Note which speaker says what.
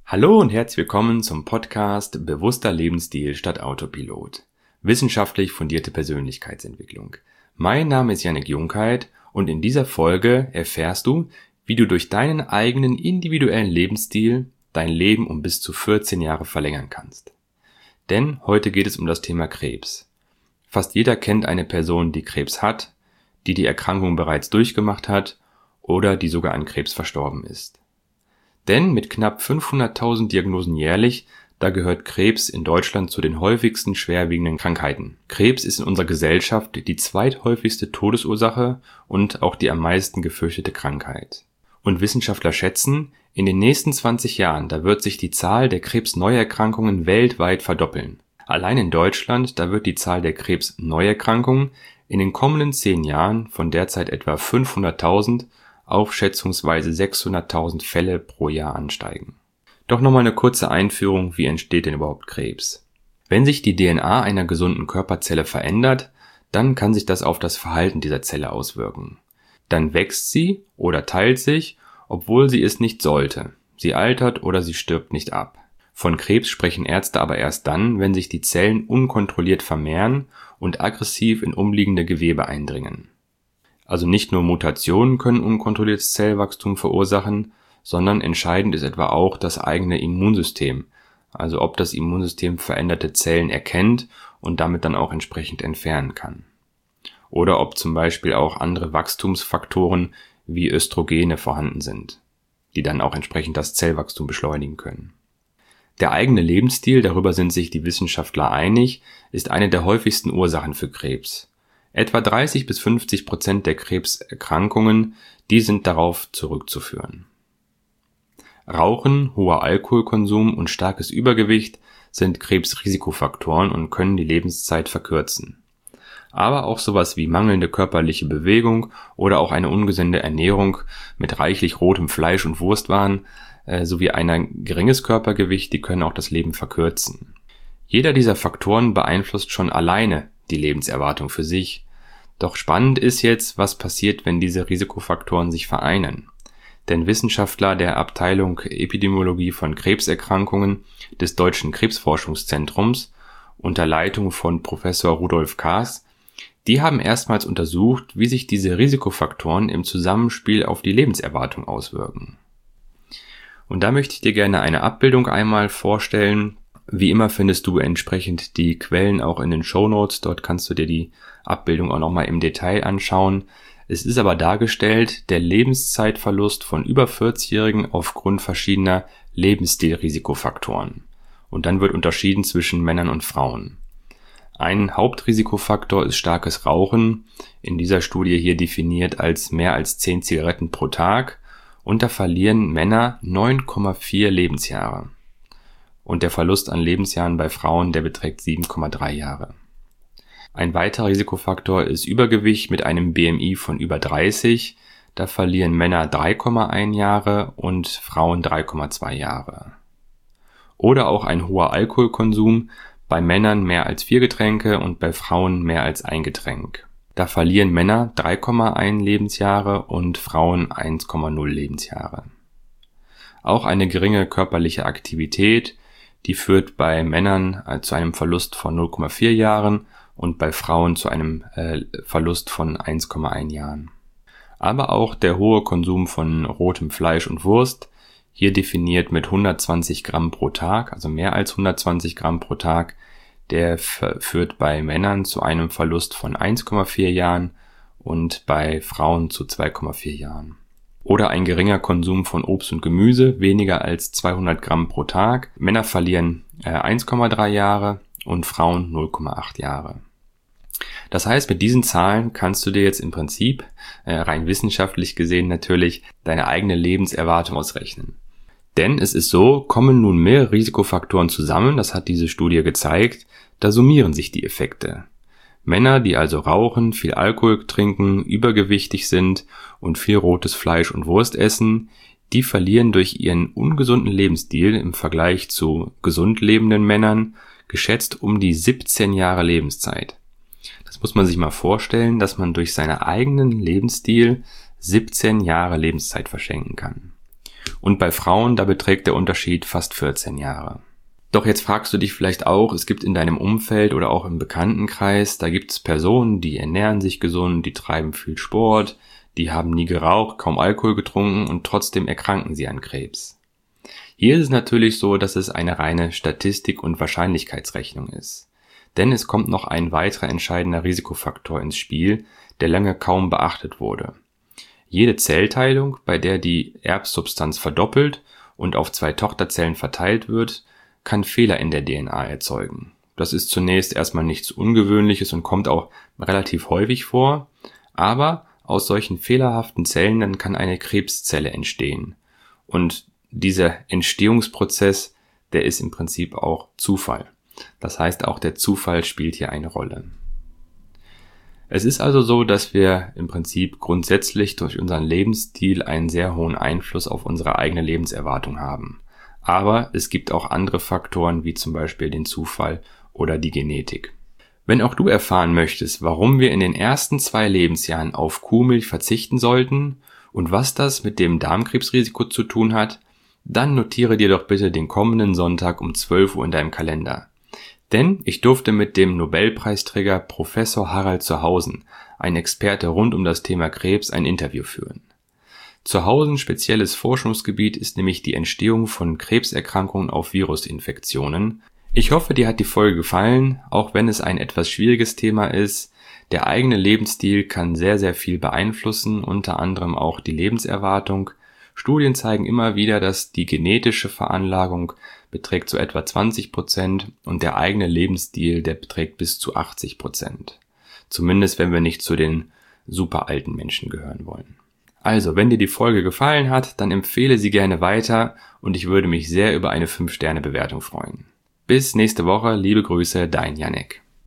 Speaker 1: Hallo und herzlich willkommen zum Podcast Bewusster Lebensstil statt Autopilot. Wissenschaftlich fundierte Persönlichkeitsentwicklung. Mein Name ist Jannik Junkheit und in dieser Folge erfährst du, wie du durch deinen eigenen individuellen Lebensstil dein Leben um bis zu 14 Jahre verlängern kannst. Denn heute geht es um das Thema Krebs. Fast jeder kennt eine Person, die Krebs hat, die Erkrankung bereits durchgemacht hat oder die sogar an Krebs verstorben ist. Denn mit knapp 500.000 Diagnosen jährlich, da gehört Krebs in Deutschland zu den häufigsten schwerwiegenden Krankheiten. Krebs ist in unserer Gesellschaft die zweithäufigste Todesursache und auch die am meisten gefürchtete Krankheit. Und Wissenschaftler schätzen, in den nächsten 20 Jahren, da wird sich die Zahl der Krebsneuerkrankungen weltweit verdoppeln. Allein in Deutschland, da wird die Zahl der Krebsneuerkrankungen in den kommenden 10 Jahren von derzeit etwa 500.000 auf schätzungsweise 600.000 Fälle pro Jahr ansteigen. Doch nochmal eine kurze Einführung, wie entsteht denn überhaupt Krebs? Wenn sich die DNA einer gesunden Körperzelle verändert, dann kann sich das auf das Verhalten dieser Zelle auswirken. Dann wächst sie oder teilt sich, obwohl sie es nicht sollte. Sie altert oder sie stirbt nicht ab. Von Krebs sprechen Ärzte aber erst dann, wenn sich die Zellen unkontrolliert vermehren und aggressiv in umliegende Gewebe eindringen. Also nicht nur Mutationen können unkontrolliertes Zellwachstum verursachen, sondern entscheidend ist etwa auch das eigene Immunsystem, also ob das Immunsystem veränderte Zellen erkennt und damit dann auch entsprechend entfernen kann. Oder ob zum Beispiel auch andere Wachstumsfaktoren wie Östrogene vorhanden sind, die dann auch entsprechend das Zellwachstum beschleunigen können. Der eigene Lebensstil, darüber sind sich die Wissenschaftler einig, ist eine der häufigsten Ursachen für Krebs. Etwa 30-50% der Krebserkrankungen, die sind darauf zurückzuführen. Rauchen, hoher Alkoholkonsum und starkes Übergewicht sind Krebsrisikofaktoren und können die Lebenszeit verkürzen. Aber auch sowas wie mangelnde körperliche Bewegung oder auch eine ungesunde Ernährung mit reichlich rotem Fleisch und Wurstwaren sowie ein geringes Körpergewicht, die können auch das Leben verkürzen. Jeder dieser Faktoren beeinflusst schon alleine die Lebenserwartung für sich. Doch spannend ist jetzt, was passiert, wenn diese Risikofaktoren sich vereinen. Denn Wissenschaftler der Abteilung Epidemiologie von Krebserkrankungen des Deutschen Krebsforschungszentrums unter Leitung von Professor Rudolf Kaas, die haben erstmals untersucht, wie sich diese Risikofaktoren im Zusammenspiel auf die Lebenserwartung auswirken. Und da möchte ich dir gerne eine Abbildung einmal vorstellen. Wie immer findest du entsprechend die Quellen auch in den Shownotes. Dort kannst du dir die Abbildung auch nochmal im Detail anschauen. Es ist aber dargestellt der Lebenszeitverlust von über 40-Jährigen aufgrund verschiedener Lebensstilrisikofaktoren. Und dann wird unterschieden zwischen Männern und Frauen. Ein Hauptrisikofaktor ist starkes Rauchen, in dieser Studie hier definiert als mehr als 10 Zigaretten pro Tag. Und da verlieren Männer 9,4 Lebensjahre. Und der Verlust an Lebensjahren bei Frauen, der beträgt 7,3 Jahre. Ein weiterer Risikofaktor ist Übergewicht mit einem BMI von über 30. Da verlieren Männer 3,1 Jahre und Frauen 3,2 Jahre. Oder auch ein hoher Alkoholkonsum, bei Männern mehr als 4 Getränke und bei Frauen mehr als ein Getränk. Da verlieren Männer 3,1 Lebensjahre und Frauen 1,0 Lebensjahre. Auch eine geringe körperliche Aktivität, die führt bei Männern zu einem Verlust von 0,4 Jahren und bei Frauen zu einem Verlust von 1,1 Jahren. Aber auch der hohe Konsum von rotem Fleisch und Wurst, hier definiert mit 120 Gramm pro Tag, also mehr als 120 Gramm pro Tag, der führt bei Männern zu einem Verlust von 1,4 Jahren und bei Frauen zu 2,4 Jahren. Oder ein geringer Konsum von Obst und Gemüse, weniger als 200 Gramm pro Tag. Männer verlieren 1,3 Jahre und Frauen 0,8 Jahre. Das heißt, mit diesen Zahlen kannst du dir jetzt im Prinzip, rein wissenschaftlich gesehen natürlich, deine eigene Lebenserwartung ausrechnen. Denn es ist so, kommen nun mehrere Risikofaktoren zusammen, das hat diese Studie gezeigt, da summieren sich die Effekte. Männer, die also rauchen, viel Alkohol trinken, übergewichtig sind und viel rotes Fleisch und Wurst essen, die verlieren durch ihren ungesunden Lebensstil im Vergleich zu gesund lebenden Männern geschätzt um die 17 Jahre Lebenszeit. Das muss man sich mal vorstellen, dass man durch seinen eigenen Lebensstil 17 Jahre Lebenszeit verschenken kann. Und bei Frauen, da beträgt der Unterschied fast 14 Jahre. Doch jetzt fragst du dich vielleicht auch, es gibt in deinem Umfeld oder auch im Bekanntenkreis, da gibt es Personen, die ernähren sich gesund, die treiben viel Sport, die haben nie geraucht, kaum Alkohol getrunken und trotzdem erkranken sie an Krebs. Hier ist es natürlich so, dass es eine reine Statistik- und Wahrscheinlichkeitsrechnung ist. Denn es kommt noch ein weiterer entscheidender Risikofaktor ins Spiel, der lange kaum beachtet wurde. Jede Zellteilung, bei der die Erbsubstanz verdoppelt und auf 2 Tochterzellen verteilt wird, kann Fehler in der DNA erzeugen. Das ist zunächst erstmal nichts Ungewöhnliches und kommt auch relativ häufig vor, aber aus solchen fehlerhaften Zellen dann kann eine Krebszelle entstehen. Und dieser Entstehungsprozess, der ist im Prinzip auch Zufall. Das heißt, auch der Zufall spielt hier eine Rolle. Es ist also so, dass wir im Prinzip grundsätzlich durch unseren Lebensstil einen sehr hohen Einfluss auf unsere eigene Lebenserwartung haben. Aber es gibt auch andere Faktoren, wie zum Beispiel den Zufall oder die Genetik. Wenn auch du erfahren möchtest, warum wir in den ersten 2 Lebensjahren auf Kuhmilch verzichten sollten und was das mit dem Darmkrebsrisiko zu tun hat, dann notiere dir doch bitte den kommenden Sonntag um 12 Uhr in deinem Kalender. Denn ich durfte mit dem Nobelpreisträger Professor Harald Zurhausen, ein Experte rund um das Thema Krebs, ein Interview führen. Zurhausens spezielles Forschungsgebiet ist nämlich die Entstehung von Krebserkrankungen auf Virusinfektionen. Ich hoffe, dir hat die Folge gefallen, auch wenn es ein etwas schwieriges Thema ist. Der eigene Lebensstil kann sehr, sehr viel beeinflussen, unter anderem auch die Lebenserwartung. Studien zeigen immer wieder, dass die genetische Veranlagung beträgt so etwa 20% und der eigene Lebensstil, der beträgt bis zu 80%. Zumindest, wenn wir nicht zu den super alten Menschen gehören wollen. Also, wenn dir die Folge gefallen hat, dann empfehle sie gerne weiter und ich würde mich sehr über eine 5-Sterne-Bewertung freuen. Bis nächste Woche, liebe Grüße, dein Jannik.